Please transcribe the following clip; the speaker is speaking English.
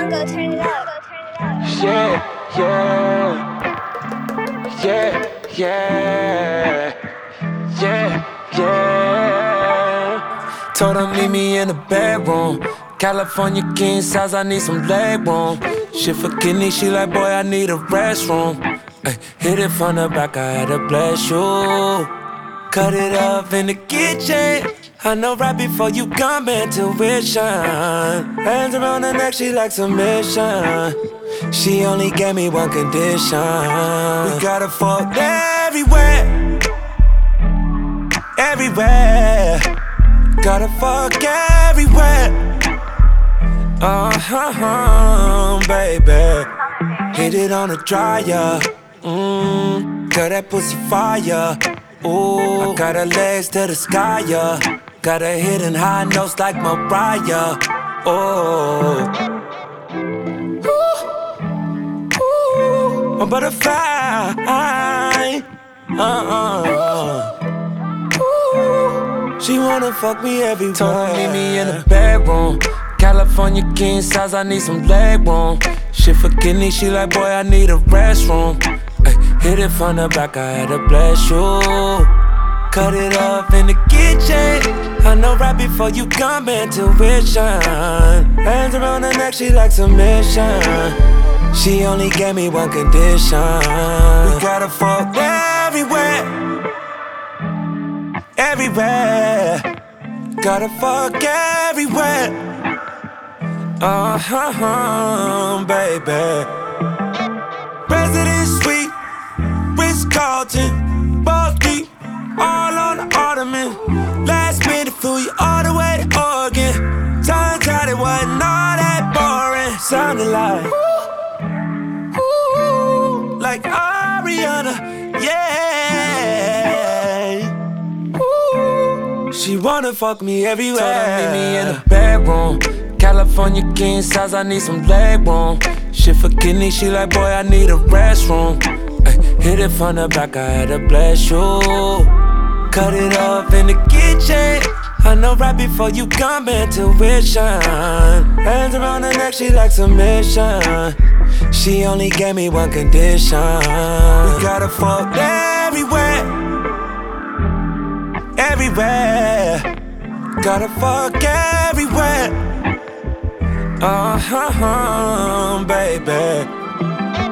Go turn it up. Yeah, yeah, yeah, yeah, yeah, yeah. Told her meet me in the bedroom. California king size, I need some leg room. Shit for kidney, she like, boy, I need a restroom. Ay, hit it from the back, I had to bless you. Cut it up in the kitchen. I know right before you come intuition. Hands around her neck, she like submission. She only gave me one condition. We gotta fuck everywhere, everywhere. Gotta fuck everywhere. Baby. Hit it on the dryer. Girl, that pussy fire. Ooh, I got her legs to the sky, yeah. Got her hitting high notes like Mariah. Oh, ooh, a butterfly. Ooh, she wanna fuck me everywhere. Told her meet me in the bedroom. California king size, I need some leg room. Shit for kidney, she like, boy, I need a restroom. Ay, hit it from the back, I had to bless you. Cut it up in the kitchen. I know right before you come intuition. Hands around her neck, she like submission. She only gave me one condition. We gotta fuck everywhere, everywhere. Gotta fuck everywhere. Baby. President Suite, Ritz-Carlton, Balls Deep, all on the ottoman. Last minute flew you all the way to Oregon. Turns out it wasn't all that boring. Sounded like, ooh, like Ariana, yeah. Ooh, she wanna fuck me everywhere. Told her meet me in the bedroom. California king size, I need some leg room. Shit for kidney, she like, boy, I need a restroom. Ay, hit it from the back, I had to bless you. Cut it up in the kitchen. I know right before you come intuition. Hands around her neck, she like submission. She only gave me one condition. We gotta fuck everywhere, everywhere. Gotta fuck everywhere. Baby.